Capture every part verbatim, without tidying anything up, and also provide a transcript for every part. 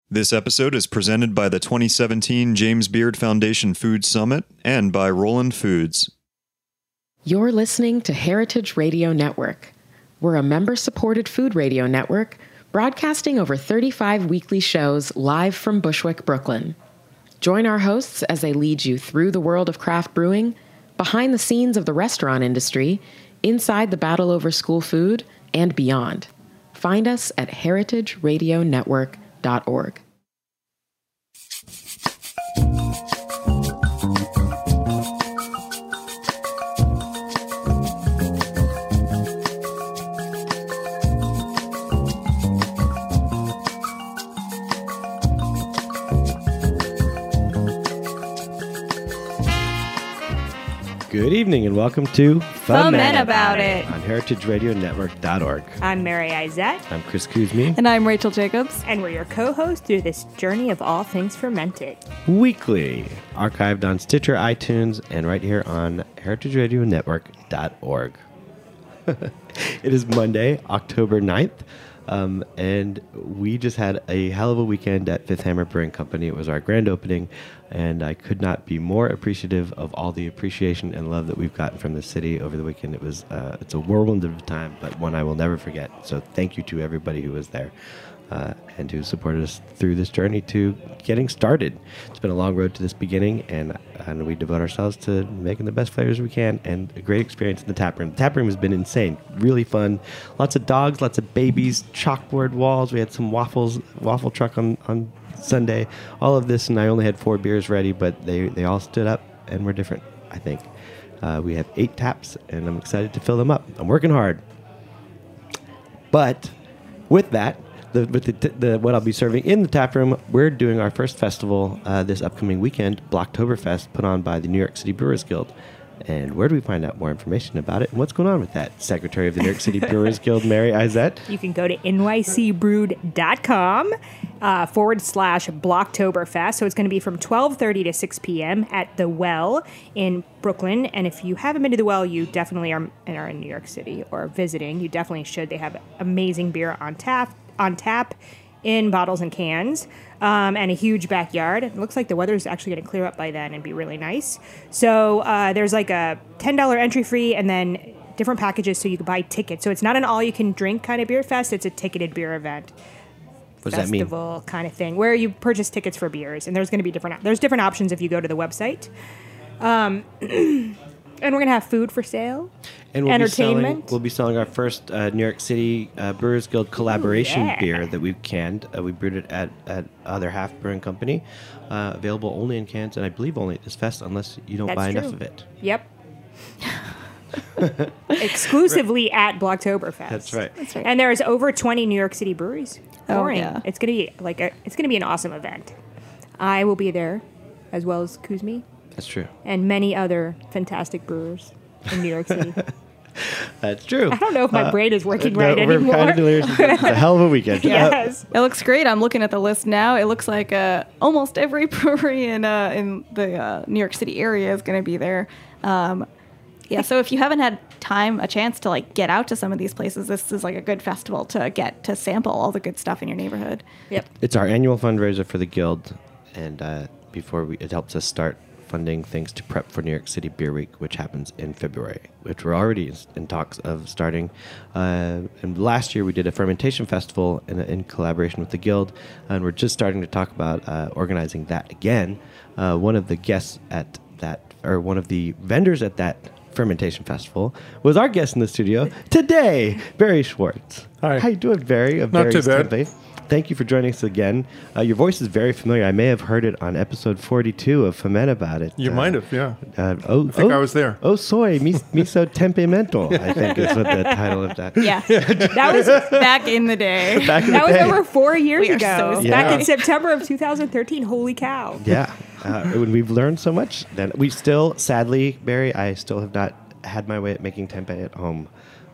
This episode is presented by the twenty seventeen James Beard Foundation Food Summit and by Roland Foods. You're listening to Heritage Radio Network. We're a member-supported food radio network broadcasting over thirty-five weekly shows live from Bushwick, Brooklyn. Join our hosts as they lead you through the world of craft brewing, behind the scenes of the restaurant industry, inside the battle over school food, and beyond. Find us at heritage radio network dot org. Good evening and welcome to Foment About It on heritage radio network dot org. I'm Mary Izette. I'm Chris Kuzmi. And I'm Rachel Jacobs. And we're your co-hosts through this journey of all things fermented. Weekly, archived on Stitcher, iTunes, and right here on heritage radio network dot org. It is Monday, October ninth, um, and we just had a hell of a weekend at Fifth Hammer Brewing Company. It was our grand opening, and I could not be more appreciative of all the appreciation and love that we've gotten from the city over the weekend. It was uh, it's a whirlwind of a time, but one I will never forget. So thank you to everybody who was there uh, and who supported us through this journey to getting started. It's been a long road to this beginning, and and we devote ourselves to making the best flavors we can, and a great experience in the tap room. The tap room has been insane, really fun. Lots of dogs, lots of babies, chalkboard walls. We had some waffles, waffle truck on on Sunday, all of this, and I only had four beers ready, but they, they all stood up and were different, I think. Uh, we have eight taps, and I'm excited to fill them up. I'm working hard. But with that, the, with the, t- the what I'll be serving in the tap room, we're doing our first festival uh, this upcoming weekend, Blocktoberfest, put on by the New York City Brewers Guild. And where do we find out more information about it? And what's going on with that? Secretary of the New York City Brewers Guild, Mary Izette. You can go to N Y C brewed dot com uh, forward slash Blocktoberfest. So it's going to be from twelve thirty to six p.m. at The Well in Brooklyn. And if you haven't been to The Well, you definitely are, and are in New York City or visiting. You definitely should. They have amazing beer on tap, on tap in bottles and cans. Um, and a huge backyard. It looks like the weather's actually going to clear up by then and be really nice. So uh, there's like a ten dollars entry fee and then different packages so you can buy tickets. So it's not an all-you-can-drink kind of beer fest. It's a ticketed beer event. What does that mean? Festival kind of thing where you purchase tickets for beers. And there's going to be different, there's different options if you go to the website. Um, and we're going to have food for sale. And we'll entertainment. Be selling, we'll be selling our first uh, New York City uh, Brewers Guild collaboration Ooh, yeah. beer that we've canned. Uh, we brewed it at, at Other Half Brewing Company. Uh, available only in cans, and I believe only at this fest, unless you don't That's buy true. enough of it. Yep. Exclusively at Blocktoberfest. That's right. That's right. And there's over twenty New York City breweries Oh, pouring. yeah. It's gonna be like a, it's gonna be an awesome event. I will be there, as well as Kuzmi That's true. and many other fantastic brewers in New York City. That's true. I don't know if my Uh, brain is working no, right we're anymore. kind of delirious. It's a hell of a weekend. Uh, Yes. It looks great. I'm looking at the list now. It looks like uh, almost every brewery in uh, in the uh, New York City area is going to be there. Um, yeah, so if you haven't had time, a chance to like get out to some of these places, this is like a good festival to get to sample all the good stuff in your neighborhood. Yep. It's our annual fundraiser for the Guild, and uh, before we, it helps us start funding things to prep for New York City Beer Week, which happens in February, which we're already in, in talks of starting. Uh, and last year we did a fermentation festival in, in collaboration with the Guild, and we're just starting to talk about uh, organizing that again. Uh, one of the guests at that, or one of the vendors at that fermentation festival was our guest in the studio today, Barry Schwartz. Hi. How you doing, Barry? Of Not too Barry's bad. Tempeh. Thank you for joining us again. Uh, your voice is very familiar. I may have heard it on episode forty-two of Foment About It. You uh, might have, yeah. Uh, oh, I think oh, I was there. Oh, soy, mis- miso temperamento, I think is what the title of that. Yeah, That was back in the day. Back in that the was day. over four years We are ago. so Back sorry. in September of two thousand thirteen. Holy cow. Yeah. Uh, when we've learned so much, then we still, sadly, Barry, I still have not had my way at making tempeh at home.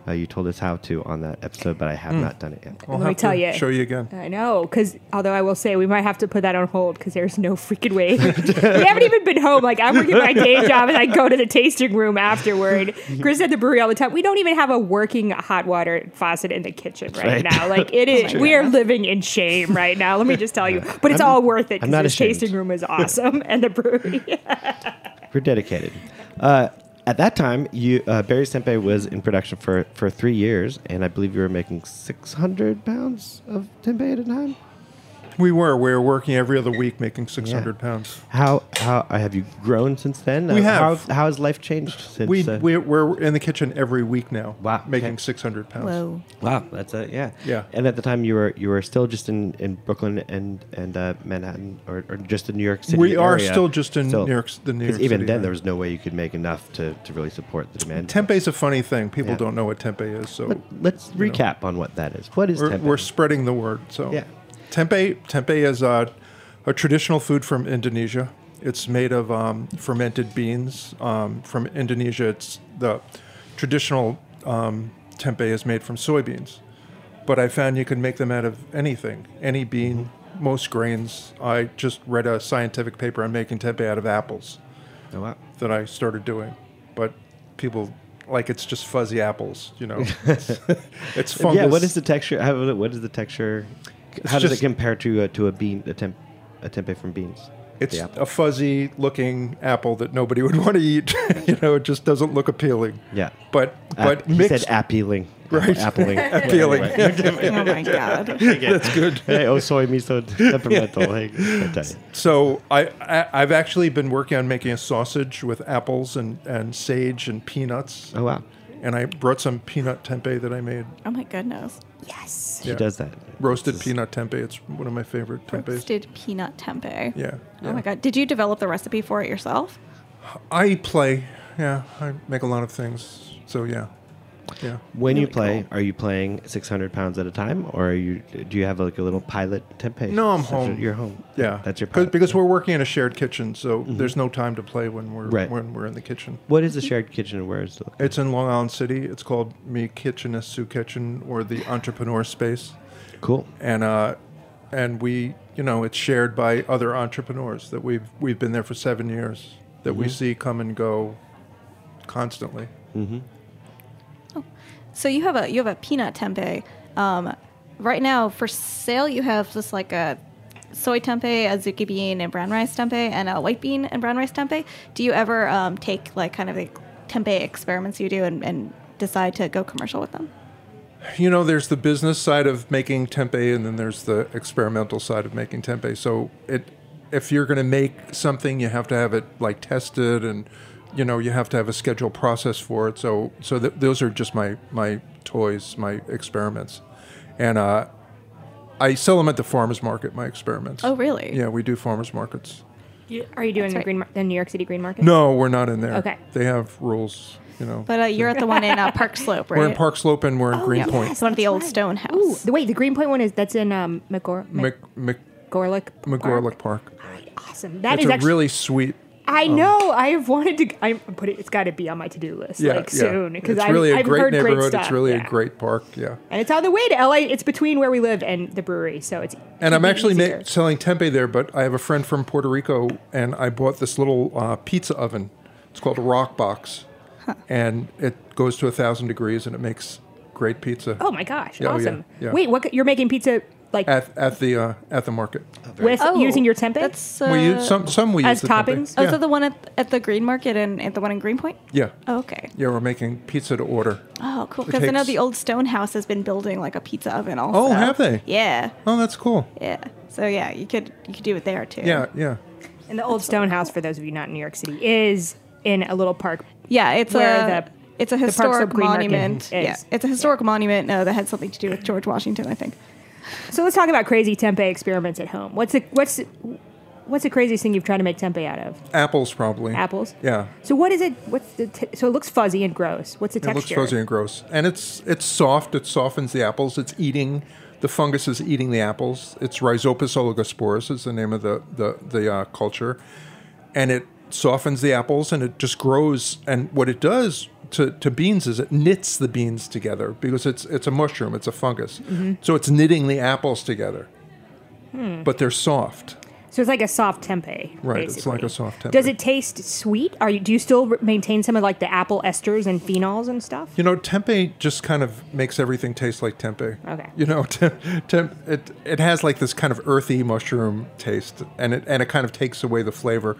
Uh, you told us how to on that episode, but I have not done it yet. I'll Let me have tell to you. show you again. I know, because although I will say we might have to put that on hold because there's no freaking way. We haven't even been home. Like, I'm working my day job and I go to the tasting room afterward. Chris at the brewery all the time. We don't even have a working hot water faucet in the kitchen right, Right. now. Like, it is. We are living in shame right now. Let me just tell you. But it's I'm- all worth it I'm because not this ashamed. tasting room is awesome and the brewery. We're dedicated. Uh, at that time, you uh, Barry's Tempeh was in production for, for three years, and I believe you were making six hundred pounds of tempeh at a time. We were. We were working every other week making six hundred Yeah. pounds. How how uh, have you grown since then? We Uh, have. How, how has life changed since? We, uh, we, we're in the kitchen every week now, Wow, making okay. six hundred pounds. Whoa. wow, that's a yeah. Yeah. And at the time, you were you were still just in, in Brooklyn and and uh, Manhattan, or, or just in New York City. We are area. still just in Still. New York, the New Because York even City then, area. there was no way you could make enough to, to really support the demand. Tempeh is a funny thing. People Yeah. don't know what tempeh is, so But let's recap on what that is. What is we're, tempeh? we're spreading the word. So Yeah. tempeh tempeh is a, a traditional food from Indonesia. It's made of um, fermented beans um, from Indonesia. It's the traditional um, tempeh is made from soybeans, but I found you can make them out of anything, any bean, most grains. I just read a scientific paper on making tempeh out of apples Oh, wow. that I started doing, but people like it's just fuzzy apples, you know. It's fungus. Yeah. What is the texture? How, what is the texture? How does just- it compare to uh, to a bean a, temp, a tempeh from beans? It's The apple. a fuzzy looking apple that nobody would want to eat. you know, it just doesn't look appealing. Yeah. But but App- he mixed said appealing. Right. Appling. Appealing. Oh my god. That's good. Hey, oh soy miso temperamental. Hey, I tell you. So I, I I've actually been working on making a sausage with apples and, and sage and peanuts. Oh wow. And I brought some peanut tempeh that I made. Oh my goodness. Yes. He Yeah. does that. Roasted This is- peanut tempeh. It's one of my favorite tempehs. Roasted peanut tempeh. Yeah. Oh yeah. my god. Did you develop the recipe for it yourself? I play. Yeah. I make a lot of things. So yeah. Yeah. When you Really play, cool. are you playing six hundred pounds at a time, or are you? Do you have like a little pilot tempeh? No, I'm session? home. You're home. Yeah. That's your 'Cause- pilot. because we're working in a shared kitchen, so there's no time to play when we're Right. when we're in the kitchen. What is the shared kitchen and where is it? It's in Long Island City. It's called Me Kitchen is Sue Kitchen, or the Entrepreneur Space, Cool. and uh, and we, you know, it's shared by other entrepreneurs that we've we've been there for seven years that we see come and go constantly. So you have a you have a peanut tempeh. Um, right now for sale you have just like a soy tempeh, a zuki bean and brown rice tempeh, and a white bean and brown rice tempeh. Do you ever um, take like kind of the tempeh experiments you do and, and decide to go commercial with them? You know, there's the business side of making tempeh, and then there's the experimental side of making tempeh. So it, if you're going to make something, you have to have it like tested, and you know, you have to have a scheduled process for it. So, so th- those are just my my toys, my experiments, and uh, I sell them at the farmers market. My experiments. Oh, really? Yeah, we do farmers markets. You- Are you doing That's the right. green mar- the New York City Green Market? No, we're not in there. Okay. They have rules. You know, But uh, you're at the one in uh, Park Slope, right? we're in Park Slope and we're in Oh, Greenpoint. yes, It's one of the that's old right. stone house. Ooh, the, wait, the Greenpoint one is that's in um McGor- Mc, Mc, McGorlick. McGorlick Park. Awesome. That It's is a actually really sweet. I know. I have wanted to. I'm put it. It's got to be on my to-do list Yeah, like yeah. soon because it's I've, really a I've great heard neighborhood. great stuff. It's really yeah. a great park. Yeah. and it's on the way to L A. It's between where we live and the brewery, so it's. And I'm it'd be actually easier. ma- selling tempeh there, but I have a friend from Puerto Rico, and I bought this little uh, pizza oven. It's called a Rock Box, and it goes to a thousand degrees, and it makes great pizza Oh my gosh! Yeah, oh, yeah, awesome. yeah. Wait, what? You're making pizza like at at the uh, at the market. with Oh, using your tempeh? That's uh, we use some some we as use the tempeh. toppings? Oh, Yeah. so the one at, at the Green Market and at the one in Greenpoint? yeah. Oh, okay. Yeah, we're making pizza to order. Oh, cool. It Because I know takes- the old stone house has been building like a pizza oven also. Oh, have they? Yeah. Oh, that's cool. Yeah. So yeah, you could you could do it there too. Yeah, yeah. and the old stone house, for those of you not in New York City, is in a little park. Yeah, it's Where a the- it's a the Park Slope historic Green Market monument. is. Yeah, it's a historic monument uh, that had something to do with George Washington, I think. So let's talk about crazy tempeh experiments at home. What's the what's the, what's the craziest thing you've tried to make tempeh out of? Apples probably. Apples. Yeah. So what is it? What's the t- so it looks fuzzy and gross. What's the It looks texture? fuzzy and gross, and it's it's soft. It softens the apples. It's eating the fungus is eating the apples. It's Rhizopus oligosporus is the name of the the the uh, culture, and it softens the apples and it just grows. And what it does to, to beans is it knits the beans together because it's it's a mushroom, it's a fungus. Mm-hmm. So it's knitting the apples together. Hmm. But they're soft. So it's like a soft tempeh. Right, basically. It's like a soft tempeh. Does it taste sweet? Are you do you still re- maintain some of like the apple esters and phenols and stuff? You know, tempeh just kind of makes everything taste like tempeh. Okay. You know, tem- tem- it it has like this kind of earthy mushroom taste, and it and it kind of takes away the flavor.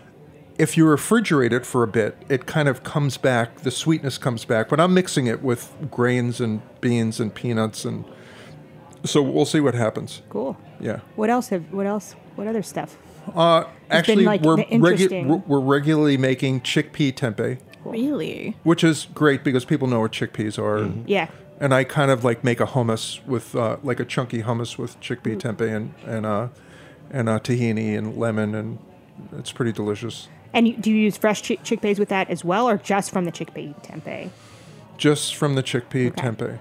If you refrigerate it for a bit, it kind of comes back. The sweetness comes back. But I'm mixing it with grains and beans and peanuts, and so we'll see what happens. Cool. Yeah. What else have? What else? What other stuff? Uh, actually, been, like, we're, interesting. regu- we're regularly making chickpea tempeh, Really? which is great because people know what chickpeas are. And, Yeah. and I kind of like make a hummus with uh, like a chunky hummus with chickpea tempeh and and uh, and uh, tahini and lemon, and it's pretty delicious. And you, do you use fresh chick- chickpeas with that as well, or just from the chickpea tempeh? Just from the chickpea Okay. tempeh,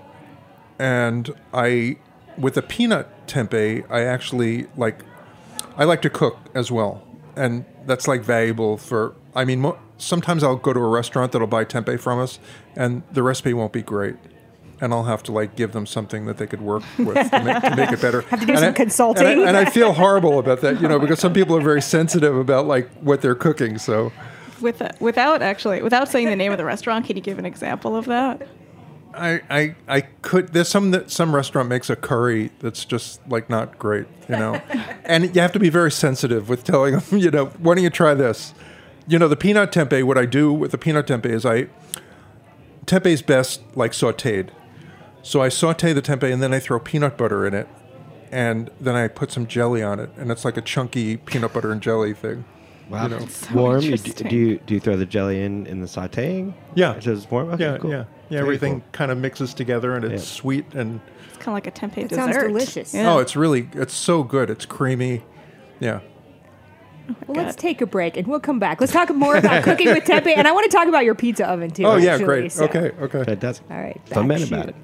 and I with the peanut tempeh, I actually like. I like to cook as well, and that's like valuable for. I mean, mo- sometimes I'll go to a restaurant that'll buy tempeh from us, and the recipe won't be great, and I'll have to like give them something that they could work with to, make, to make it better. Have to do and some I, consulting. and I, and I feel horrible about that, you know, because some people are very sensitive about like what they're cooking. So, With without actually without saying the name of the restaurant, can you give an example of that? I, I, I could. There's some that some restaurant makes a curry that's just like not great, you know, and you have to be very sensitive with telling them, you know, why don't you try this? You know, the peanut tempeh. What I do with the peanut tempeh is I tempeh is best like sautéed, so I saute the tempeh and then I throw peanut butter in it, and then I put some jelly on it, and it's like a chunky peanut butter and jelly thing. Wow. You know. So Warm? You, do, interesting. do you do you throw the jelly in in the sautéing? Yeah. So it's warm? Okay, Yeah, cool. yeah, yeah. Very Everything cool. kind of mixes together, and it's Yeah. sweet and. It's kind of like a tempeh It dessert. sounds delicious. Yeah. Oh, it's really, it's so good. It's creamy. Yeah. Well, let's take a break and we'll come back. Let's talk more about cooking with tempeh, and I want to talk about your pizza oven too. Oh, yeah, actually, great. so- Okay, okay. Fantastic. All right. Fun back man shoot. about it.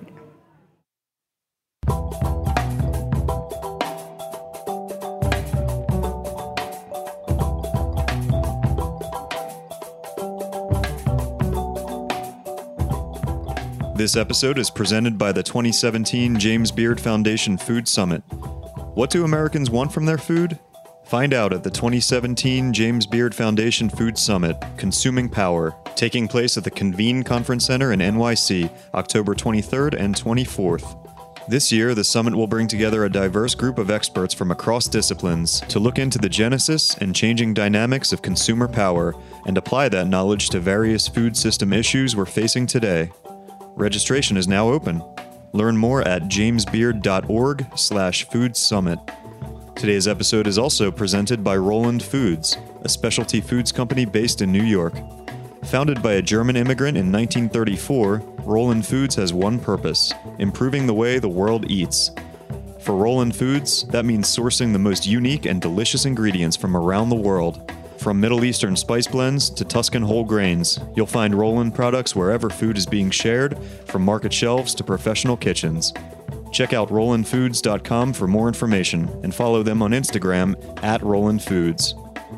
This episode is presented by the twenty seventeen James Beard Foundation Food Summit. What do Americans want from their food? Find out at the twenty seventeen James Beard Foundation Food Summit, Consuming Power, taking place at the Convene Conference Center in N Y C, October twenty-third and twenty-fourth. This year, the summit will bring together a diverse group of experts from across disciplines to look into the genesis and changing dynamics of consumer power and apply that knowledge to various food system issues we're facing today. Registration is now open. Learn more at jamesbeard.org slash food summit. Today's episode is also presented by Roland Foods, a specialty foods company based in New York. Founded by a German immigrant in nineteen thirty-four, Roland Foods has one purpose: improving the way the world eats. For Roland Foods, that means sourcing the most unique and delicious ingredients from around the world. From Middle Eastern spice blends to Tuscan whole grains, you'll find Roland products wherever food is being shared, from market shelves to professional kitchens. Check out roland foods dot com for more information and follow them on Instagram at Roland Foods.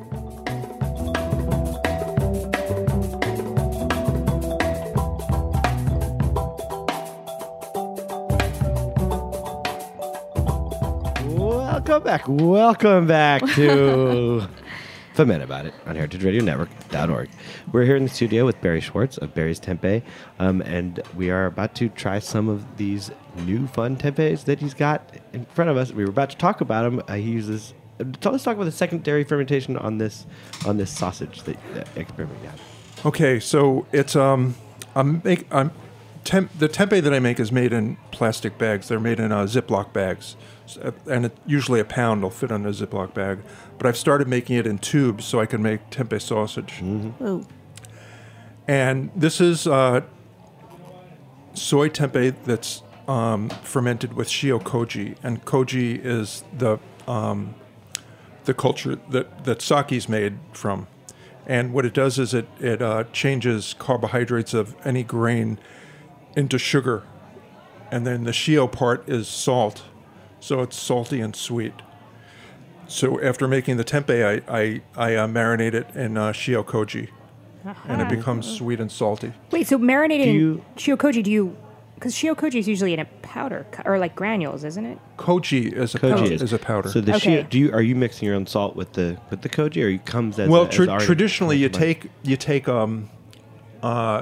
Welcome back. Welcome back to The Men About It on heritage radio network dot org. We're here in the studio with Barry Schwartz of Barry's Tempeh, um, and we are about to try some of these new fun tempehs that he's got in front of us. We were about to talk about them. Uh, he uses. Uh, let's talk about the secondary fermentation on this on this sausage that uh, experiment you had. Okay, so it's um, I'm make I'm temp, the tempeh that I make is made in plastic bags. They're made in uh, Ziploc bags, so, and it, usually a pound will fit in a Ziploc bag. But I've started making it in tubes so I can make tempeh sausage. Mm-hmm. Ooh. And this is uh, soy tempeh that's um, fermented with shio koji, and koji is the um, the culture that that sake's made from. And what it does is it it uh, changes carbohydrates of any grain into sugar, and then the shio part is salt, so it's salty and sweet. So after making the tempeh, I I, I uh, marinate it in uh, shio koji, and it becomes sweet and salty. Wait, so marinating Do you- shiokoji, do you? Because shiokoji is usually in a powder co- or like granules, isn't it? Koji is a Koji powder. is. Is a powder. So the Okay. shio, do you are you mixing your own salt with the with the koji, or it comes as well, a, as tra- already- traditionally you like- take you take um, uh,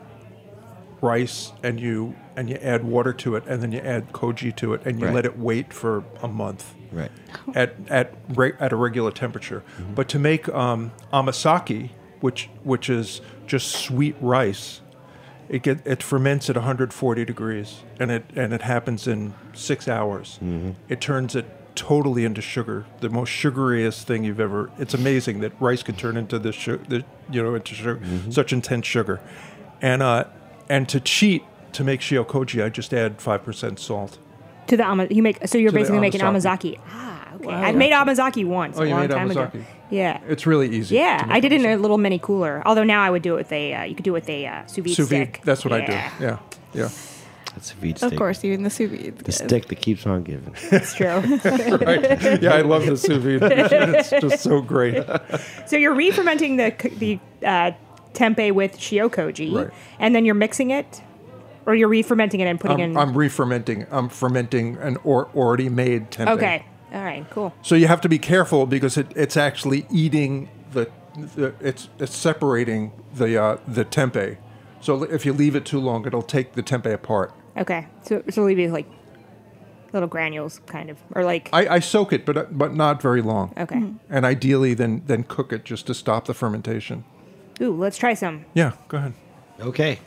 rice and you and you add water to it, and then you add koji to it, and you Right. let it wait for a month right. at at re- at a regular temperature. But to make um, amasaki, which which is just sweet rice, it get it ferments at one hundred forty degrees, and it and it happens in six hours. It turns it totally into sugar, the most sugariest thing you've ever. It's amazing that rice can turn into this, su- the, you know, into sugar, such intense sugar, and uh, and to cheat to make shiokoji, I just add five percent salt. To the ama- you make so you're To the basically making amazaki. amazaki. Ah, okay. I've made amazaki once Oh, a you long made time ago. amazaki? Yeah. It's really easy. Yeah, to make I did it in amazaki. a little mini cooler. Although now I would do it with a, uh, you could do it with a uh, sous vide Sous vide. stick. That's what yeah. I do. Yeah, yeah. That's a vide stick. Of course, even the sous vide. The stick that keeps on giving. It's true. Right. Yeah, I love the sous vide. It's just so great. So you're re-fermenting the c- the uh, tempeh with shiokoji, Right. and then you're mixing it, or you're re-fermenting it and putting I'm, in. I'm re-fermenting. I'm fermenting an or, already made tempeh. Okay. All right. Cool. So you have to be careful because it, it's actually eating the, the it's it's separating the uh, the tempeh. So if you leave it too long, it'll take the tempeh apart. Okay. So so leave it like little granules, kind of, or like. I, I soak it, but but not very long. okay. And ideally, then then cook it just to stop the fermentation. Ooh, let's try some. Yeah, go ahead. Okay.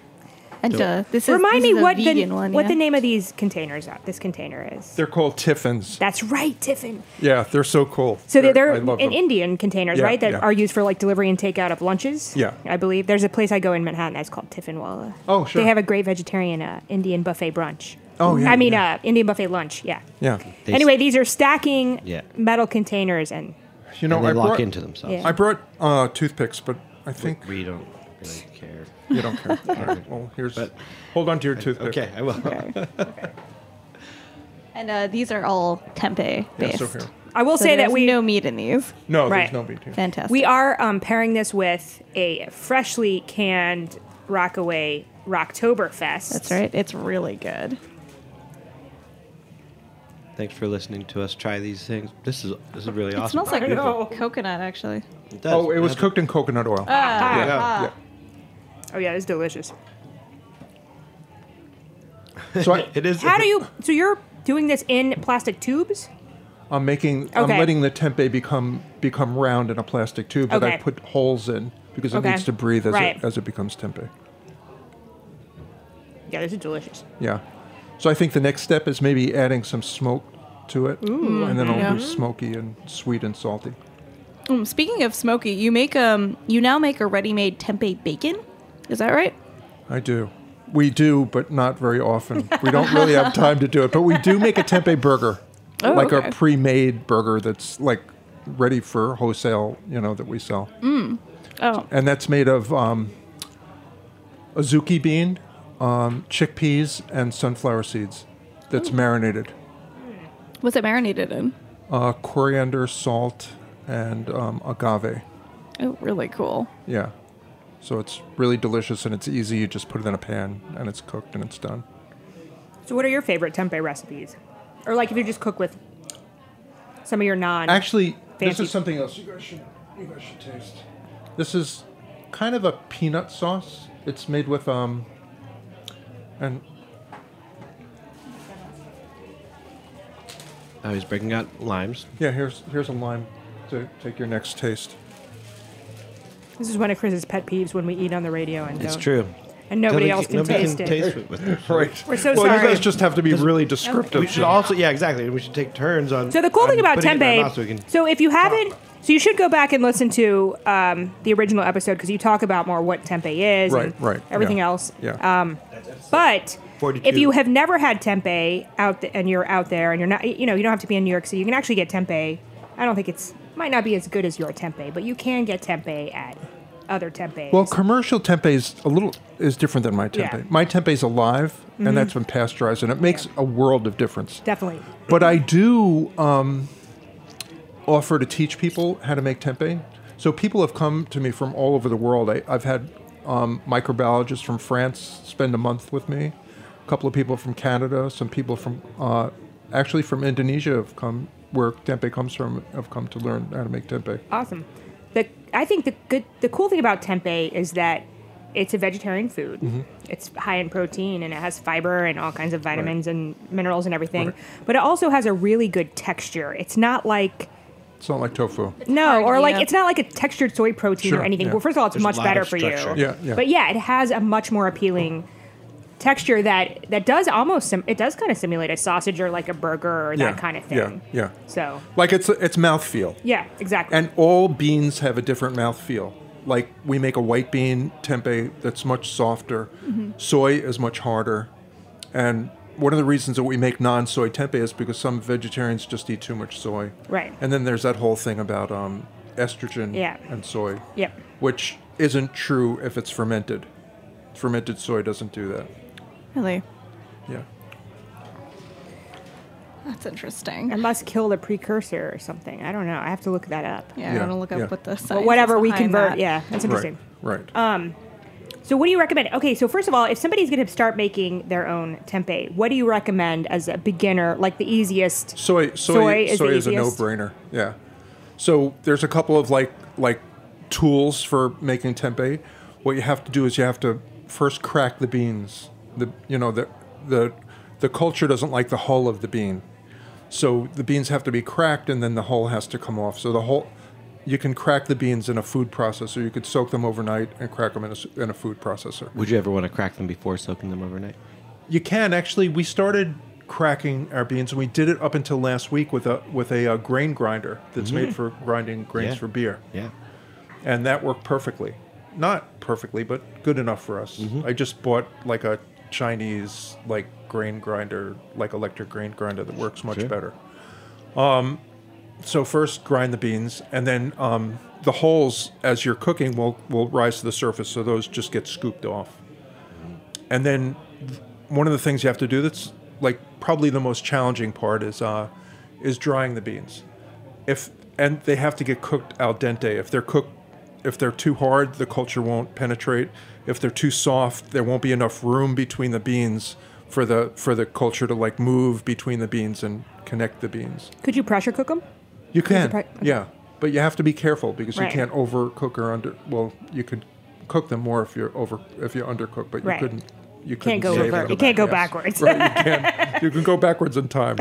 And uh, this is Remind this me is a what the vegan one, what yeah? the name of these containers are. This container is. They're called tiffins. That's right, Tiffin. Yeah, they're so cool. So they're, they're I love in them. Indian containers, Yeah, right? That yeah. are used for like delivery and takeout of lunches. Yeah. I believe there's a place I go in Manhattan that's called Tiffinwala. Oh, sure. They have a great vegetarian uh, Indian buffet brunch. Oh, yeah, I mean, yeah. uh, Indian buffet lunch. Yeah. Yeah. They anyway, s- these are stacking Yeah. metal containers, and You know, and they I lock brought, into themselves. Yeah. I brought uh, toothpicks, but I think We don't really care. you don't care. All right. Well, here's. Hold on to your toothpick. Okay, I will. And uh, these are all tempeh Yeah, based. so here. I will So say that there's we no meat in these. No, Right. there's no beat here. Fantastic. we are um, pairing this with a freshly canned Rockaway Rocktoberfest. That's right. It's really good. Thanks for listening to us try these things. This is this is really It awesome. smells like I know. coconut, actually. It does. Oh, it was Yeah. cooked in coconut oil. Ah, yeah, ah. yeah. Oh yeah, it's delicious. So I, It is. How do you? So you're doing this in plastic tubes? I'm making. I'm Okay. letting the tempeh become become round in a plastic tube that I Okay. put holes in because it Okay. needs to breathe as Right. it as it becomes tempeh. Yeah, this is delicious. Yeah. So I think the next step is maybe adding some smoke to it, and then it'll Yeah. be smoky and sweet and salty. Mm, speaking of smoky, you make um you now make a ready-made tempeh bacon. Is that right? I do. We do, but not very often. We don't really have time to do it, but we do make a tempeh burger, Oh, like okay. a pre-made burger that's like ready for wholesale. You know that we sell, Oh, and that's made of um, azuki bean, um, chickpeas, and sunflower seeds. That's marinated. what's it marinated in? Uh, coriander, salt, and um, agave. Oh, really cool. Yeah. So it's really delicious and it's easy. You just put it in a pan and it's cooked and it's done. So, what are your favorite tempeh recipes? Or like if you just cook with some of your non. Actually, this Fancy. is something else you guys should you guys should taste. This is kind of a peanut sauce. It's made with um and Oh, he's breaking out limes. yeah, here's here's a lime to take your next taste. This is one of Chris's pet peeves when we eat on the radio and It's don't- true. and nobody else can nobody taste can it. taste it with it. Right. We're so well, sorry. you guys just have to be really descriptive. We should also, yeah, exactly. We should take turns on. So the cool on thing about putting it in our tempeh. mouth so we can- So if you haven't, so you should go back and listen to um, the original episode because you talk about more what tempeh is Right, and right, everything yeah. else. Yeah. Um, but forty-two. if you have never had tempeh out th- and you're out there and you're not, you know, you don't have to be in New York City. You can actually get tempeh. I don't think it's might not be as good as your tempeh, but you can get tempeh at other tempehs. Well, commercial tempeh is a little is different than my tempeh. Yeah. Mm-hmm. My tempeh is alive, and that's been pasteurized, and it makes a world of difference. definitely. But I do um, offer to teach people how to make tempeh. So people have come to me from all over the world. I, I've had um, microbiologists from France spend a month with me. A couple of people from Canada. Some people from uh, actually from Indonesia have come, where tempeh comes from, have come to learn how to make tempeh. Awesome. The I think the good the cool thing about tempeh is that it's a vegetarian food. Mm-hmm. It's high in protein and it has fiber and all kinds of vitamins Right. and minerals and everything. Right. But it also has a really good texture. It's not like It's not like tofu. no, hard, or like yeah. it's not like a textured soy protein Sure, or anything. yeah. Well, first of all, it's There's a much lot better of for you. structure. Yeah, yeah. But yeah, it has a much more appealing texture that that does almost sim- it does kind of simulate a sausage or like a burger or Yeah, that kind of thing. yeah, yeah. So Like it's it's mouthfeel. yeah, exactly. And all beans have a different mouthfeel. Like we make a white bean tempeh that's much softer. Mm-hmm. Soy is much harder. And one of the reasons that we make non-soy tempeh is because some vegetarians just eat too much soy. Right. And then there's that whole thing about um, estrogen Yeah. and soy. Yep. Which isn't true if it's fermented. Fermented soy doesn't do that. Really? Yeah. That's interesting. It must kill the precursor or something. I don't know. I have to look that up. Yeah, Yeah, I want to look up yeah. what the science But is whatever we behind convert, that. yeah, that's interesting. Right. Right. So what do you recommend? Okay, so first of all, if somebody's going to start making their own tempeh, what do you recommend as a beginner, like the easiest? Soy, soy, Soy is soy the is a easiest? no-brainer. Yeah. So there's a couple of like like tools for making tempeh. What you have to do is you have to first crack the beans. The you know the the the culture doesn't like the hull of the bean, so the beans have to be cracked and then the hull has to come off. So the whole you can crack the beans in a food processor. You could soak them overnight and crack them in a, s- in a food processor. Would you ever want to crack them before soaking them overnight? You can actually. We started cracking our beans, and we did it up until last week with a with a, uh grain grinder that's made for grinding grains Yeah. for beer, Yeah. and that worked perfectly. Not perfectly, but good enough for us. I just bought like a Chinese like grain grinder, like electric grain grinder that works much Sure. better. Um, so first grind the beans, and then um, the holes as you're cooking will will rise to the surface, so those just get scooped off. And then th- one of the things you have to do that's like probably the most challenging part is uh, is drying the beans. If and they have to get cooked al dente. If they're cooked, if they're too hard, the culture won't penetrate. If they're too soft, there won't be enough room between the beans for the for the culture to like move between the beans and connect the beans. Could you pressure cook them? You can, pre- okay. yeah, but you have to be careful because Right. you can't overcook or under. Well, you could cook them more if you're over if you undercook, but you Right. couldn't. You Can't couldn't go save reverse. them. You can't go Yes. backwards. Right, you can. You can go backwards in time.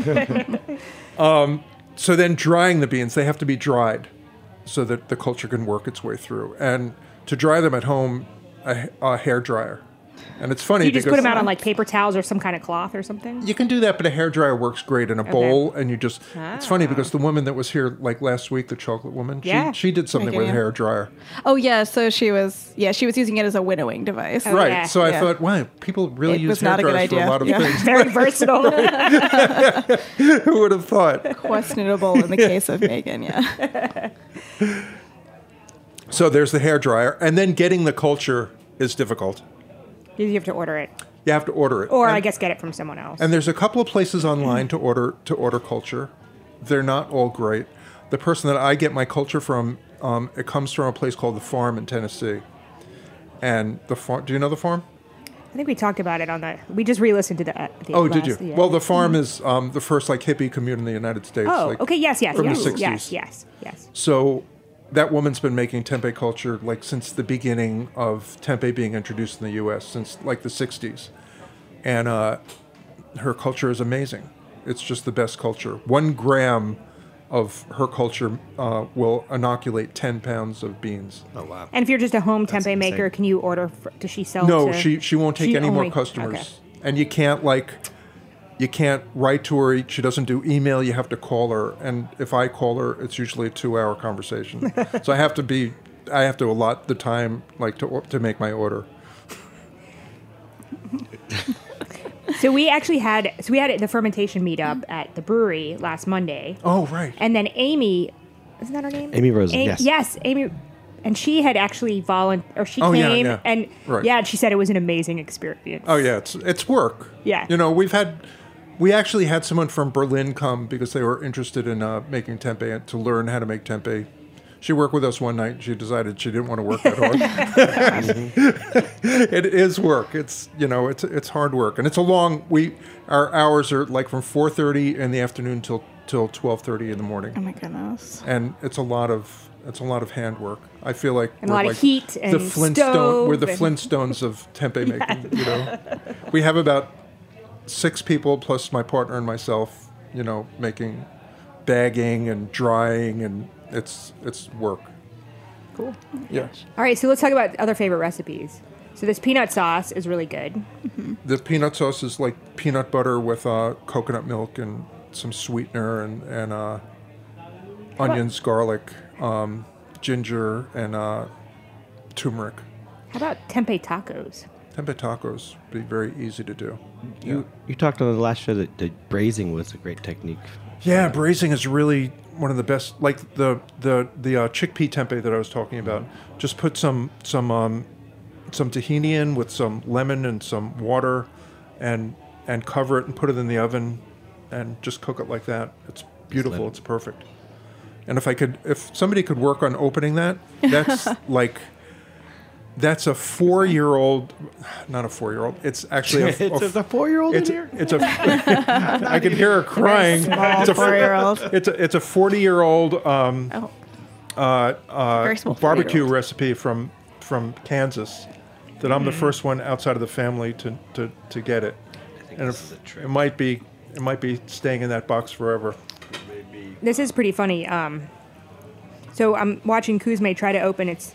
um, so then drying the beans, they have to be dried so that the culture can work its way through. And to dry them at home, a, a hair dryer. And it's funny You just because put them out on like paper towels or some kind of cloth or something. you can do that, but a hair dryer works great in a bowl, and you just. It's funny because the woman that was here like last week, the chocolate woman, Yeah. she, she did something Making with a you- hair dryer. Oh yeah, so she was yeah she was using it as a winnowing device. Oh, Right. yeah. So I Yeah. thought, wow, people really It use was hair not a good dryers for a idea. lot of Yeah. things. Very versatile. Who would have thought? Questionable in the case of Megan. Yeah. So there's the hair dryer, and then getting the culture is difficult. You have to order it, You have to order it, or and, I guess get it from someone else. And there's a couple of places online to order to order culture. They're not all great. The person that I get my culture from, um, it comes from a place called the Farm in Tennessee. And the farm. Do you know the Farm? I think we talked about it on the. We just re-listened to the. Uh, the Oh, last, did you? yeah. Well, the Farm is um, the first like hippie commune in the United States. Oh, like, okay. Yes, yes, from yes, the sixties. yes, yes, yes. So that woman's been making tempeh culture like since the beginning of tempeh being introduced in the U S, since like the sixties. And uh, her culture is amazing. It's just the best culture. One gram of her culture uh, will inoculate ten pounds of beans. Oh wow. And if you're just a home tempeh insane. maker, can you order? For, does she sell? No, to, she she won't take She any only- more customers. okay. And you can't like you can't write to her. She doesn't do email. You have to call her. And if I call her, it's usually a two-hour conversation. So I have to be I have to allot the time like to or- to make my order. So we actually had. So we had the fermentation meetup at the brewery last Monday, Oh right. and then Amy, isn't that her name? Amy Rosen, Amy- yes. Yes, Amy. And she had actually volunteered, or she Oh, yeah, came, yeah. and Right. yeah, and she said it was an amazing experience. Oh yeah, it's it's work. Yeah. You know, we've had we actually had someone from Berlin come because they were interested in uh, making tempeh and to learn how to make tempeh. she worked with us one night. And she decided she didn't want to work that hard. It is work. It's you know it's it's hard work, and it's a long. We our hours are like from four thirty in the afternoon till till twelve thirty in the morning. Oh my goodness. And it's a lot of it's a lot of handwork. I feel like And a we're lot of like heat and the Flintstone. stove We're the and- Flintstones of tempeh making. You know, we have about six people plus my partner and myself. You know, making bagging and drying, and it's it's work. Cool. Yeah, All right, so let's talk about other favorite recipes. So this peanut sauce is really good. the peanut sauce is like peanut butter with uh, coconut milk and some sweetener and and uh, onions, garlic, um, ginger, and uh, turmeric. How about tempeh tacos? Tempeh tacos be very easy to do. You you talked on the last show that, that braising was a great technique. Yeah, braising is really one of the best. Like the the the uh, chickpea tempeh that I was talking about. Just put some some um, some tahini in with some lemon and some water, and and cover it and put it in the oven, and just cook it like that. It's beautiful. It's perfect. And if I could, if somebody could work on opening that, that's like. That's a four-year-old, not a four-year-old. It's actually a, It's a four-year-old in it's here? A, it's a. I can hear her crying. Small It's a four-year-old. It's a it's a forty-year-old um, Oh. uh, uh, Very small barbecue forty-year-old. recipe from from Kansas that I'm the first one outside of the family to to, to get it, and if, it might be it might be staying in that box forever. This is pretty funny. Um, so I'm watching Kuzme try to open its.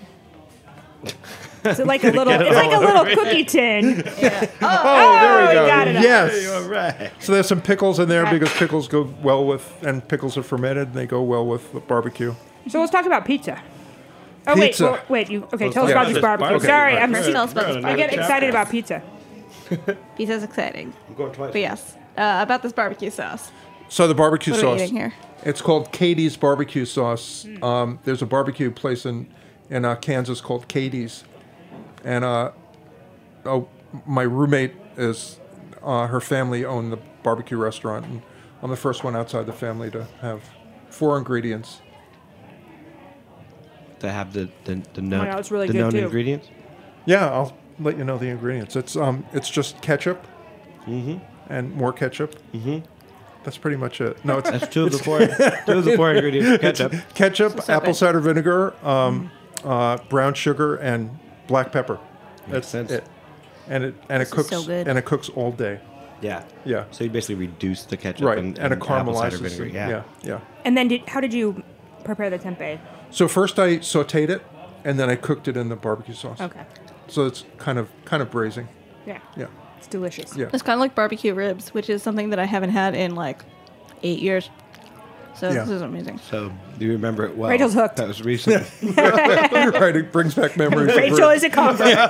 It's like a little. It's like a little cookie tin. Oh, there we Oh, go. we got it. Yes. Right. So there's some pickles in there Okay. because pickles go well with, and pickles are fermented and they go well with the barbecue. So let's talk about pizza. Oh wait, Pizza. well, wait. You okay? Tell us Yeah. about this barbecue. Okay. Sorry, Okay. I'm. Tell us about this I get barbecue. excited about pizza. Pizza's exciting. I'm going twice. But yes, uh, about this barbecue sauce. So the barbecue What are we sauce. eating here? It's called Katie's barbecue sauce. Um, there's a barbecue place in in uh, Kansas called Katie's, and uh, oh, my roommate is uh, her family owned the barbecue restaurant, and I'm the first one outside the family to have four ingredients. To have the the, the known, yeah, it's really the good known too. ingredients. Yeah, I'll let you know the ingredients. It's um, it's just ketchup, and more ketchup. Mm-hmm. That's pretty much it. No, it's That's two of the four. two of the four ingredients. Ketchup. ketchup, So apple good. cider vinegar, um, uh, brown sugar, and black pepper. That's sense. it. And it and This it is cooks so good. and it cooks all day. Yeah. Yeah. So you basically reduce the ketchup Right, and, and, it apple cider caramelizes. vinegar. it. Yeah. yeah, yeah. And then, did, how did you prepare the tempeh? So first I sautéed it, and then I cooked it in the barbecue sauce. Okay. So it's kind of kind of braising. Yeah. Yeah, It's delicious. yeah. It's kind of like barbecue ribs, which is something that I haven't had in like eight years. So Yeah. this is amazing. So do you remember it well? Rachel's hooked. That was recent. You're right. It brings back memories. of Rachel ribs. is a convert.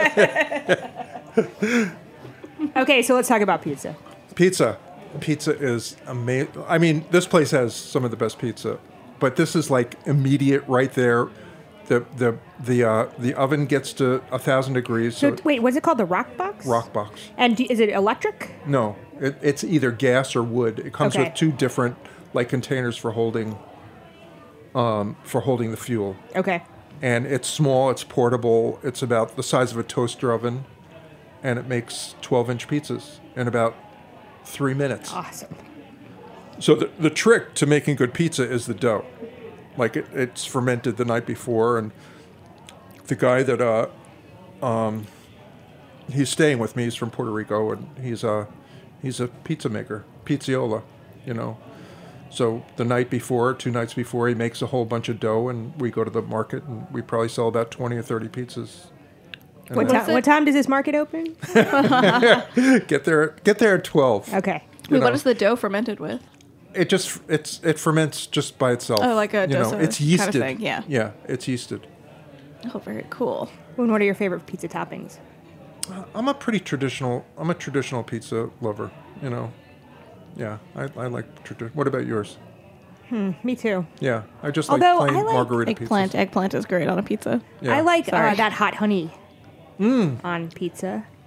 Okay, so let's talk about pizza. Pizza. Pizza is amazing. I mean, this place has some of the best pizza, but this is like immediate right there. The the the uh, the oven gets to a thousand degrees. So So, wait, what's it called? The rock box? rock box. And do, is it electric? No, it, it's either gas or wood. It comes Okay. with two different like containers for holding um, for holding the fuel. Okay. And it's small. It's portable. It's about the size of a toaster oven, and it makes twelve inch pizzas in about three minutes. Awesome. So the, the trick to making good pizza is the dough. Like it, it's fermented the night before, and the guy that uh, um, he's staying with me. He's from Puerto Rico, and he's a he's a pizza maker, pizziola, you know. So the night before, two nights before, he makes a whole bunch of dough, and we go to the market, and we probably sell about twenty or thirty pizzas. And What, then ti- what time does this market open? get there, get there at twelve. Okay. Wait, know. what is the dough fermented with? It just it's it ferments just by itself. Oh, like a you know, dosa it's kind of yeasted. thing, yeah. yeah, it's yeasted. Oh, very cool. And what are your favorite pizza toppings? I'm a pretty traditional. I'm a traditional pizza lover. You know, yeah, I, I like tradition. What about yours? Me too. Yeah, I just Although like plain I like margarita Eggplant. pizzas. Eggplant is great on a pizza. Yeah. I like uh, Sorry. that hot honey Mm. on pizza.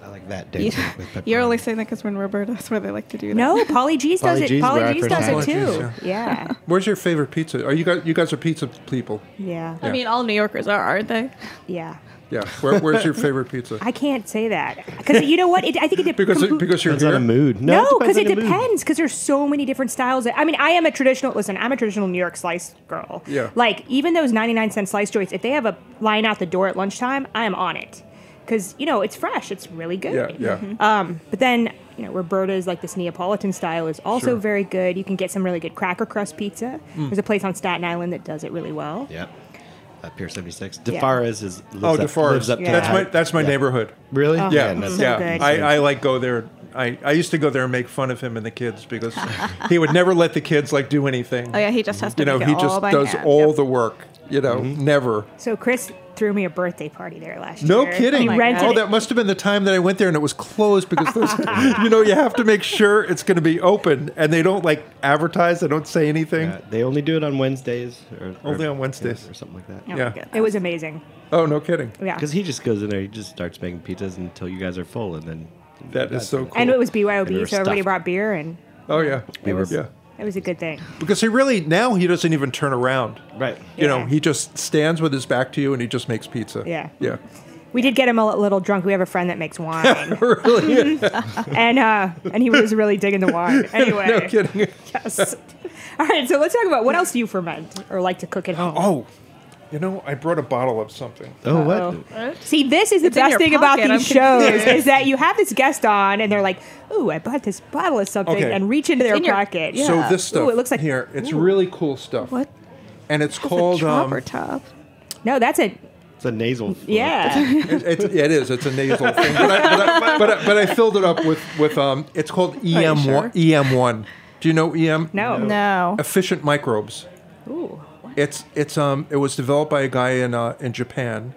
I like that You, dancing with pepperoni. you're only saying that because we're in Roberta. That's where they like to do that. No, Polly G's does Polly it. G's Polly where I G's first does had it it. too. Polly G's, Yeah. Where's your favorite pizza? Are you guys? You guys are pizza people. Yeah. I mean, all New Yorkers are, aren't they? Yeah. Yeah. Where, where's your favorite pizza? I can't say that because you know what? It, I think it depends. Because it, because you're Depends on a here. mood. No, No, because it depends on the mood. depends. Because there's so many different styles. I mean, I am a traditional. Listen, I'm a traditional New York slice girl. Yeah. Like even those ninety-nine cent slice joints, if they have a line out the door at lunchtime, I am on it. Because you know it's fresh. It's really good. Yeah, yeah. Um, but then you know Roberta's like this Neapolitan style is also Sure. very good. You can get some really good cracker crust pizza. Mm. There's a place on Staten Island that does it really well. Yep. Uh, Pier seventy-six. Yeah. DeFara's is lives Oh, up, DeFara's. lives up to Yeah. That's that. my that's my Yeah. neighborhood. Really? Oh, Yeah, Mm, yeah. so good. I, I like go there. I, I used to go there and make fun of him and the kids because he would never let the kids like do anything. Oh yeah, he just has to You know, make he it all just by does hand. all Yep. the work. You know, never. So Chris threw me a birthday party there last No year. kidding. He my rented Oh, it. that must have been the time that I went there and it was closed because there's, you know, you have to make sure it's going to be open and they don't like advertise. They don't say anything. Yeah, they only do it on Wednesdays. Or, Only or- on Wednesdays. or something like that. Oh my Yeah. goodness. It was amazing. Oh, no kidding. Yeah. Because he just goes in there, he just starts making pizzas until you guys are full, and then That is so cool. And it was B Y O And we B, were so everybody stuffed. brought beer, and Oh yeah. We were- yeah. it was a good thing. Because he really now he doesn't even turn around. right. You know, Yeah. he just stands with his back to you and he just makes pizza. Yeah. Yeah. We did get him a little drunk. We have a friend that makes wine, Really? and uh, and he was really digging the wine. Anyway, No kidding. yes. All right, so let's talk about what else do you ferment or like to cook at home? Oh, you know, I brought a bottle of something. Oh, what? Uh-oh. See, this is the It's in best your thing about pocket, these I'm shows confused. is that you have this guest on, and they're like, "Ooh, I bought this bottle of something," Okay. and reach into their in your- pocket. Yeah. So this stuff Ooh, it looks like- here, it's Ooh. really cool stuff. What? And it's It's a called um, dropper top. No, that's a It's a nasal. fluid. yeah. it, it's, it is. It's a nasal thing, but I, but, I, but, I, but I filled it up with with um. It's called E M one. sure? E M one. Do you know E M? No. No. Efficient microbes. Ooh. It's it's um. It was developed by a guy in uh, in Japan,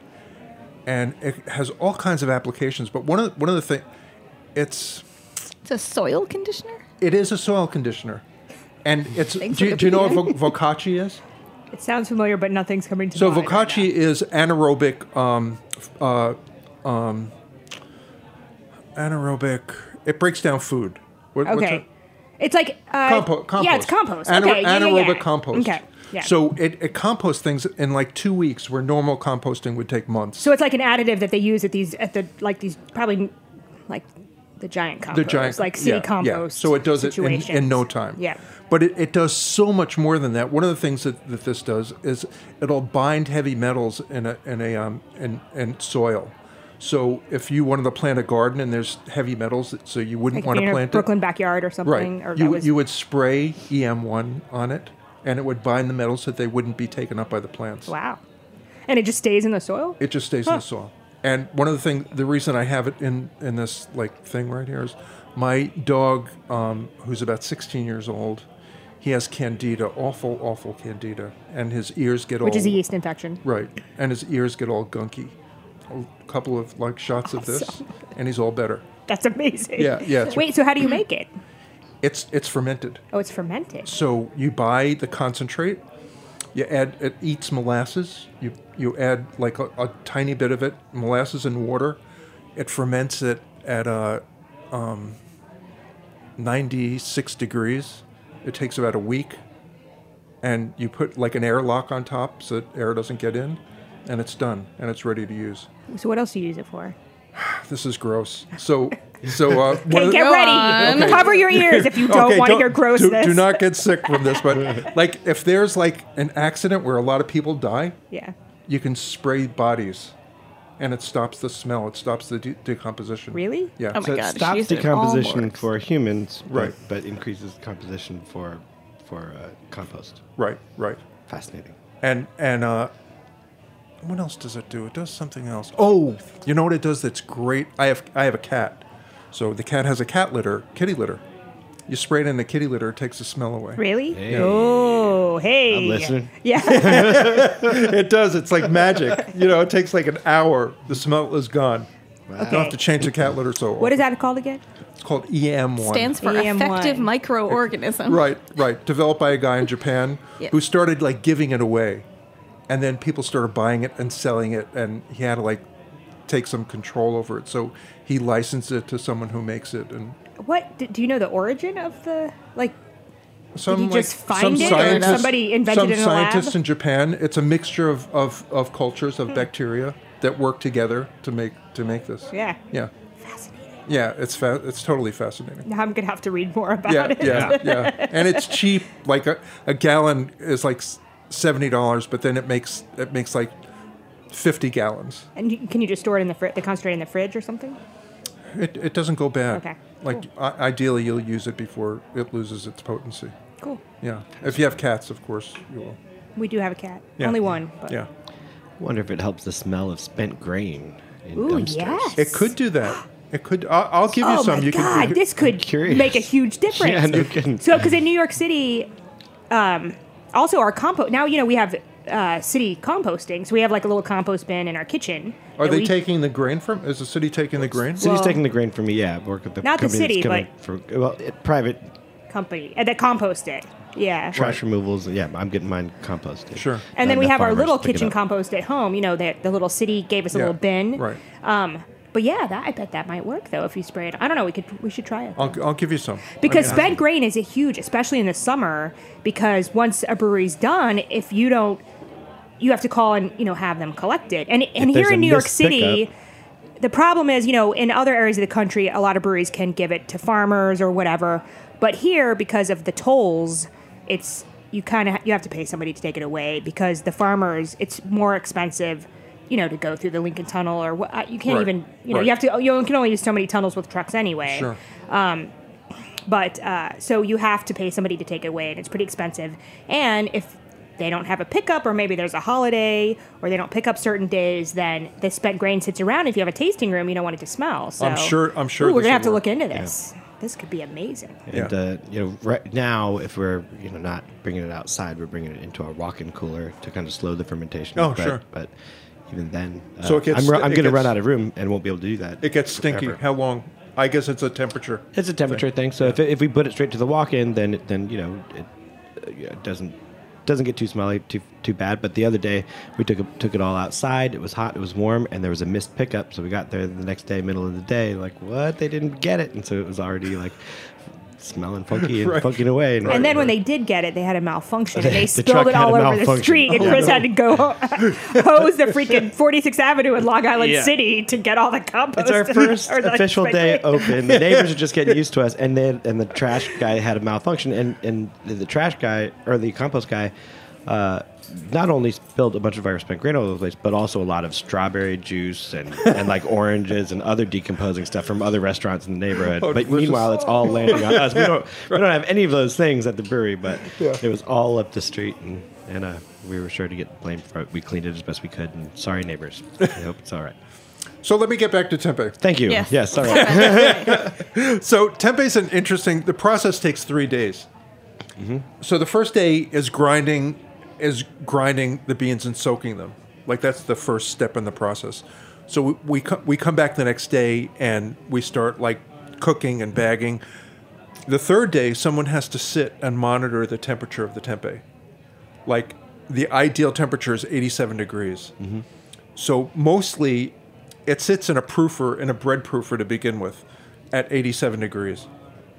and it has all kinds of applications. But one of one of the things, it's It's a soil conditioner. it is a soil conditioner, and it's. Thanks, Do, you- do you know what Wikipedia. vo- Vocacci is? It sounds familiar, but nothing's coming to So mind. right Vocacci is anaerobic, um, uh, um, anaerobic. It breaks down food. What, now. what's Okay. it? It's like uh, Compo- compost. Yeah, it's compost. Ana- okay. yeah, yeah, anaerobic yeah. compost. Okay. Yeah. So it, it composts things in like two weeks, where normal composting would take months. So it's like an additive that they use at these at the like these probably like the giant compost, the giant, like city yeah, compost. Yeah. So it does it in, situations. in no time. Yeah. But it, it does so much more than that. One of the things that, that this does is it'll bind heavy metals in a in a um in, in soil. So if you wanted to plant a garden and there's heavy metals, so you wouldn't Like want in to a plant Brooklyn it. backyard or Right. something. Or You that was, you would spray E M one on it, and it would bind the metals so that they wouldn't be taken up by the plants. wow. And it just stays in the soil. It just stays in the soil. And one of the thing, the reason I have it in in this like thing right here is my dog, um, who's about sixteen years old, he has candida, awful, awful candida, and his ears get all Which is a yeast infection. right, and his ears get all gunky. A couple of like shots of this, and he's all better. That's amazing. Yeah, yeah, it's- Wait, so how do you make it? It's it's fermented. Oh, it's fermented. So you buy the concentrate, you add it eats molasses. You you add like a, a tiny bit of it, molasses and water. It ferments it at uh, um, ninety-six degrees. It takes about a week, and you put like an airlock on top so that air doesn't get in, and it's done and it's ready to use. So what else do you use it for? This is gross. So so uh, one Okay, of the- get Go ready. on. Okay. Cover your ears if you don't Okay, want to hear grossness. Do, do not get sick from this, but like if there's like an accident where a lot of people die, Yeah. you can spray bodies, and it stops the smell. It stops the de- decomposition. Really? Yeah. Oh my So it God, she stops used it in all decomposition works. for humans, but, Right. but increases composition for for uh, compost. Right. Right. Fascinating. And and uh, what else does it do? It does something else. Oh, you know what it does? That's great. I have I have a cat, so the cat has a cat litter, kitty litter. You spray it in the kitty litter, it takes the smell away. Really? Hey. Oh, hey. I'm listening. Yeah. It does. It's like magic. You know, it takes like an hour. The smell is gone. You don't have to change the cat litter so often. What is that called again? It's called E M one. Stands for E M one. effective microorganism. Right, right. Developed by a guy in Japan Yeah. who started like giving it away, and then people started buying it and selling it, and he had like take some control over it. So he licensed it to someone who makes it. And What do, do you know the origin of the like? some, Did he just like, find some it, or scientists- somebody invented some it in a lab? scientists in Japan. It's a mixture of, of, of cultures of bacteria that work together to make to make this. Yeah. Yeah. Fascinating. Yeah, it's fa- it's totally fascinating. Now I'm gonna have to read more about Yeah, it. yeah, yeah. And it's cheap. Like a, a gallon is like seventy dollars, but then it makes it makes like fifty gallons. And you, can you just store it in the fridge, the concentrate in the fridge or something? It it doesn't go bad. Okay, Like I- ideally, you'll use it before it loses its potency. Cool. Yeah. If you have cats, of course, you will. We do have a cat. Yeah. Only one. But. Yeah. Wonder if it helps the smell of spent grain in Ooh, dumpsters. yes. It could do that. It could. I'll, I'll give you Oh some. my you God, can. this could curious. make a huge difference. Yeah, no kidding. So, because in New York City, um, also our compost. Now you know we have uh, city composting, so we have like a little compost bin in our kitchen. Are that they we- taking the grain from? Is the city taking the grain? City's Well- taking the grain from me. Yeah, I work with the Not the company that's city, coming but- for, well, it, private company uh, that compost it? Yeah. trash removals. Yeah, I'm getting mine composted. Sure. And then Not we enough have our farmers little to pick it kitchen up. compost at home. You know, the, the little city gave us a Yeah, little bin. right. Um, but yeah, that I bet that might work though if you spray it. I don't know. We could we should try it. I'll I'll give you some. Because I mean, spent grain is a huge, especially in the summer, because once a brewery's done, if you don't, you have to call and you know have them collected. And and there's here a in New York missed City, pickup- the problem is you know in other areas of the country, a lot of breweries can give it to farmers or whatever, but here because of the tolls, it's you kind of you have to pay somebody to take it away because the farmers it's more expensive. You know, to go through the Lincoln Tunnel or what, you can't Right, even, you know, right. you have to, you can only use so many tunnels with trucks anyway. Sure. But uh, so you have to pay somebody to take it away, and it's pretty expensive. And if they don't have a pickup, or maybe there's a holiday, or they don't pick up certain days, then the spent grain sits around. If you have a tasting room, you don't want it to smell. So I'm sure- I'm sure Ooh, we're this gonna have to will look work. into this. This could be amazing. And Yeah. uh, you know, right now, if we're you know not bringing it outside, we're bringing it into a walk-in cooler to kind of slow the fermentation. Oh, but, sure. But even then, uh, So it gets- I'm, ru- I'm it going to gets- run out of room and won't be able to do that. It gets stinky. forever. How long? I guess it's a temperature. It's a temperature thing. So if, it, if we put it straight to the walk-in, then it, then you know it, uh, yeah, it doesn't doesn't get too smelly, too too bad. But the other day we took it, took it all outside. It was hot, it was warm, and there was a missed pickup. So we got there the next day, middle of the day, like what? They didn't get it, and so it was already like smelling funky and Right. funking away. And then when they did get it, they had a malfunction. And they The spilled truck it had all a over the malfunction. street, and Oh, Chris no. had to go hose the freaking forty-sixth Avenue in Long Island Yeah. City to get all the compost. It's our first or the official spent day grain. open. The neighbors are just getting used to us, and then and the trash guy had a malfunction, and and the, the trash guy or the compost guy. Uh, not only spilled a bunch of our spent grain all over the place, but also a lot of strawberry juice and, and like oranges and other decomposing stuff from other restaurants in the neighborhood. Oh, but delicious. meanwhile, it's all landing on us. We don't we don't have any of those things at the brewery, but it was all up the street, and and uh, we were sure to get blamed for it. We cleaned it as best we could, and sorry, neighbors. I hope it's all right. So let me get back to tempeh. Thank you. Yes. Yes, all right. So tempeh is an interesting. The process takes three days. So the first day is grinding, is grinding the beans and soaking them. Like that's the first step in the process. So we we, co- we come back the next day and we start like cooking and bagging. The third day, someone has to sit and monitor the temperature of the tempeh. Like the ideal temperature is eighty-seven degrees. So mostly, it sits in a proofer, in a bread proofer to begin with, at eighty-seven degrees.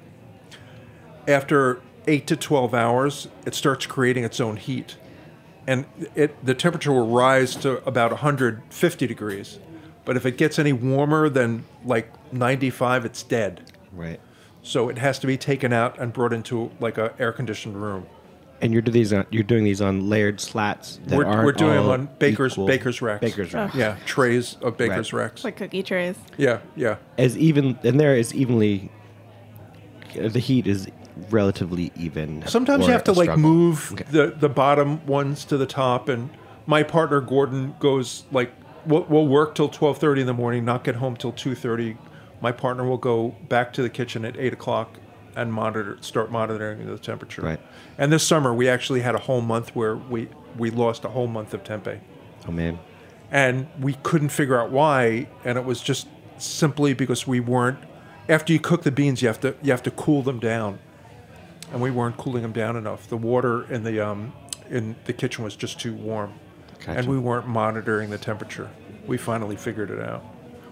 After eight to twelve hours, it starts creating its own heat. And it, the temperature will rise to about one hundred fifty degrees. But if it gets any warmer than like ninety-five, it's dead. Right. So it has to be taken out and brought into like a air-conditioned room. And you're do these on, you're doing these on layered slats that We're, aren't we're doing them all on baker's equal. baker's racks. Baker's racks. Yeah, trays of baker's Right. racks. It's like cookie trays. Yeah, yeah. As even and there is evenly the heat is relatively even. Sometimes or you have to a like struggle. move Okay. the the bottom ones to the top, and my partner Gordon goes like we'll, we'll work till twelve thirty in the morning, not get home till two thirty. My partner will go back to the kitchen at eight o'clock and monitor start monitoring the temperature. Right. And this summer we actually had a whole month where we we lost a whole month of tempeh, Oh man. and we couldn't figure out why, and it was just simply because we weren't. After you cook the beans, you have to you have to cool them down, and we weren't cooling them down enough. The water in the um, in the kitchen was just too warm, Gotcha. and we weren't monitoring the temperature. We finally figured it out.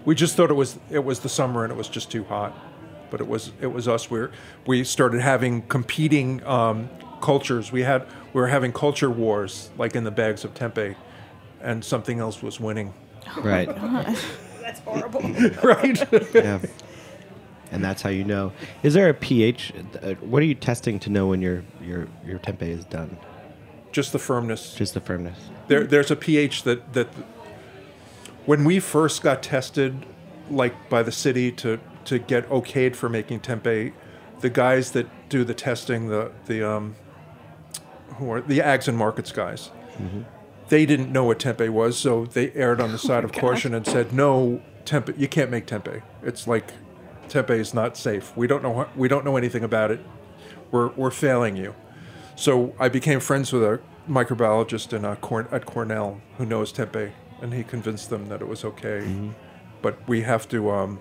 We just thought it was it was the summer and it was just too hot, but it was it was us. We we started having competing um, cultures. We had we were having culture wars, like in the bags of tempeh, and something else was winning. Right. That's horrible. Right. Yeah. And that's how you know. Is there a pH? Uh, what are you testing to know when your your your tempeh is done? Just the firmness. Just the firmness. There, there's a pH that, that when we first got tested, like by the city to, to get okayed for making tempeh, the guys that do the testing, the the um, who are the Ags and Markets guys, mm-hmm. they didn't know what tempeh was, so they erred on the side oh of caution and said, "No, tempeh, you can't make tempeh. It's like tempeh is not safe. We don't know what, we don't know anything about it. We're we're failing you." So I became friends with a microbiologist in a Corn- at Cornell who knows tempeh, and he convinced them that it was okay. Mm-hmm. But we have to um,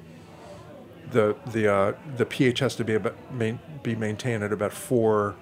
the the uh, the pH has to be about main, be maintained at about four,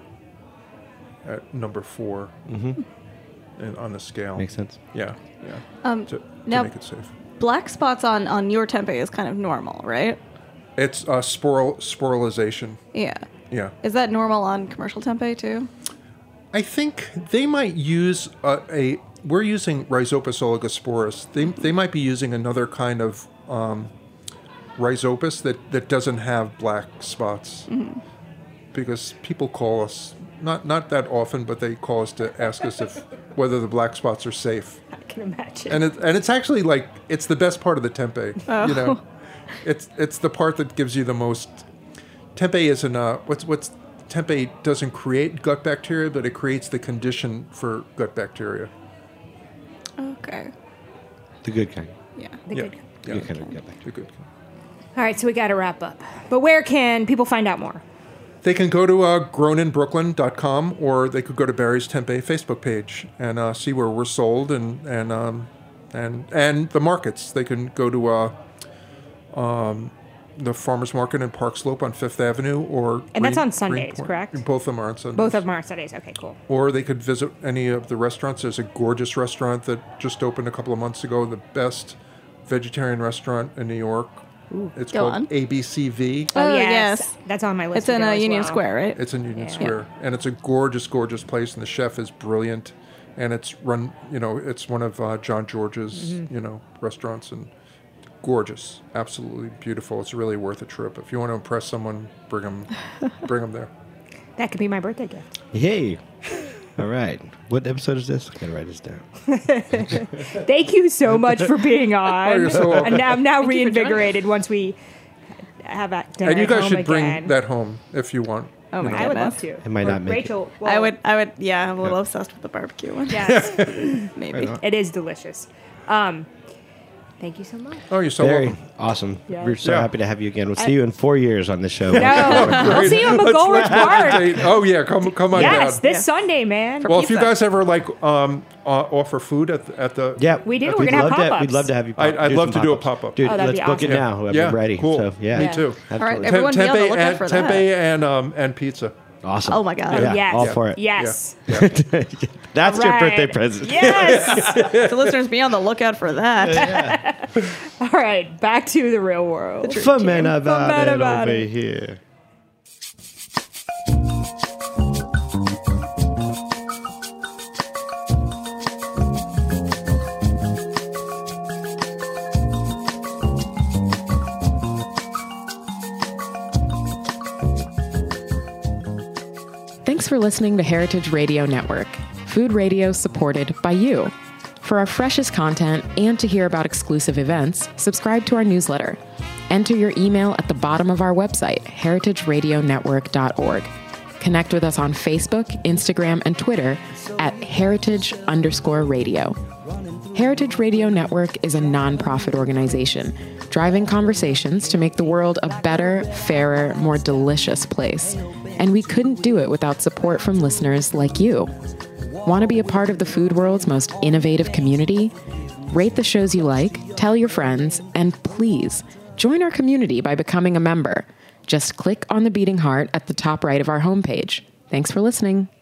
at number four, mm-hmm. in, on the scale. Makes sense. Yeah, yeah. Um, to, to now, make it safe. Black spots on, on your tempeh is kind of normal, right? It's uh, sporal sporalization. Yeah. Yeah. Is that normal on commercial tempeh too? I think they might use a, a we're using Rhizopus oligosporus. They they might be using another kind of um, Rhizopus that, that doesn't have black spots. Mm-hmm. Because people call us, not not that often, but they call us to ask us if whether the black spots are safe. I can imagine. And it, and it's actually like it's the best part of the tempeh. Oh. You know, it's it's the part that gives you the most. Tempeh isn't uh what's what's tempeh doesn't create gut bacteria, but it creates the condition for gut bacteria. Okay. The good kind. Yeah. The yeah, good. yeah, Good kind of gut bacteria. the good kind. All right, so we got to wrap up. But where can people find out more? They can go to uh, grown in brooklyn dot com, or they could go to Barry's Tempeh Facebook page and uh, see where we're sold and and um, and and the markets. They can go to uh, um, the farmers market in Park Slope on Fifth Avenue, or And that's Green- on Sundays, Greenpoint. correct? Both of them are on Sundays. Both of them are Sundays. Okay, cool. Or they could visit any of the restaurants. There's a gorgeous restaurant that just opened a couple of months ago, the best vegetarian restaurant in New York. Ooh, it's Go called on. A B C V. Oh, yes. That's on my list. It's to in go uh, as Union well. Square, right? It's in Union Yeah. Square, and it's a gorgeous, gorgeous place, and the chef is brilliant, and it's run, you know, it's one of uh, John George's, Mm-hmm. you know, restaurants, and gorgeous, absolutely beautiful. It's really worth a trip. If you want to impress someone, bring them, bring them there. That could be my birthday gift. Yay. All right. What episode is this? I gotta write this down. Thank you so much for being on. Oh, you're so welcome. And now, I'm now Thank you for joining reinvigorated once we have that dinner And you at guys home should bring again. that home if you want. Oh my I would love goodness. to. It might Or not make it. Rachel, well, I would, I would, yeah, I'm a little obsessed with the barbecue one. Yes, Maybe. it is delicious. Um, thank you so much. Oh, you're so Very welcome. awesome. Yeah. We're so Yeah. happy to have you again. We'll see you in four years on this show. No, I'll see you in Let's- McGoldrick let's book a Park. date. Oh yeah, come come on Yes, down. this Yeah. Sunday, man. Well, if you pizza. guys ever like um, uh, offer food at the, at the Yeah, We do. We'd We're gonna have love to- pop-ups. We'd love to have you. I'd- I'd do love some to do a pop-ups. pop-up. Dude, Oh, that'd let's be book it awesome. now. I'm Yeah, ready. cool. So yeah, Me too. All right, Absolutely. everyone be on the Tempeh lookout and for that. tempeh and um and pizza. Awesome. Oh my God. Yeah, Yes. all for it. Yes. Yeah. That's All your right. birthday present. Yes. So listeners, be on the lookout for that. All right, back to the real world. Fun man about, man it about over it. here. Thanks for listening to Heritage Radio Network, food radio supported by you. For our freshest content and to hear about exclusive events, subscribe to our newsletter. Enter your email at the bottom of our website, heritage radio network dot org. Connect with us on Facebook, Instagram, and Twitter at heritage underscore radio. Heritage Radio Network is a nonprofit organization driving conversations to make the world a better, fairer, more delicious place. And we couldn't do it without support from listeners like you. Want to be a part of the food world's most innovative community? Rate the shows you like, tell your friends, and please join our community by becoming a member. Just click on the beating heart at the top right of our homepage. Thanks for listening.